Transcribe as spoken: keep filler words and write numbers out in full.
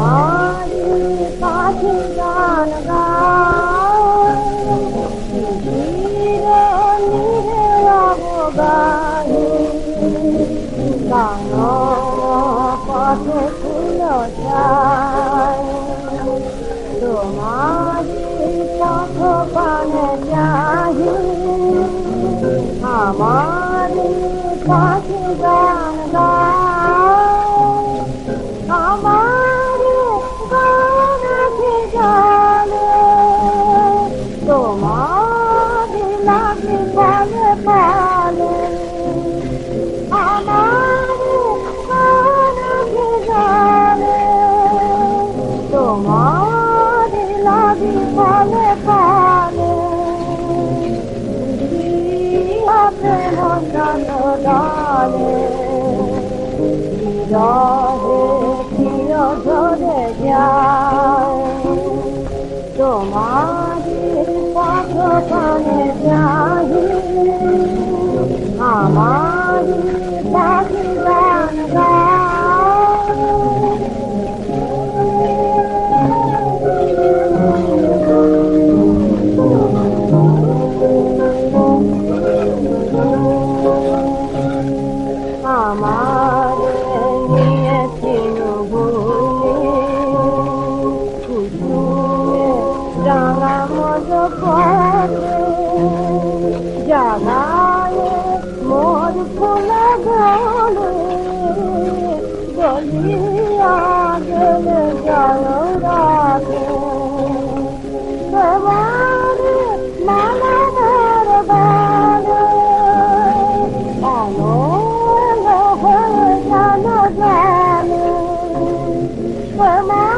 আমারি পাখি গান গায় ধীরে ধীরে অবগাহে গান পথে ফুল যায় তোমারি পথ পানে যাহি আমারি পাখি গান গায় আমারি গান আছে জানে তোমারি লাগে পালে পালে আমারি গান আছে জানে তোমারি লাগে পালে পালে প্রেম ডালে রহে প্রিয় ধরে যায় তোমারি পথ পানে যাহি আমারি পাখি গান আমারে নিয়েছিল ভুলে কুসুমে রাঙা মজ পথে জাগায় মোর ফুল গলে গলিয়া গেলে জল রাখে তোমার মালা ধর গালে Come on.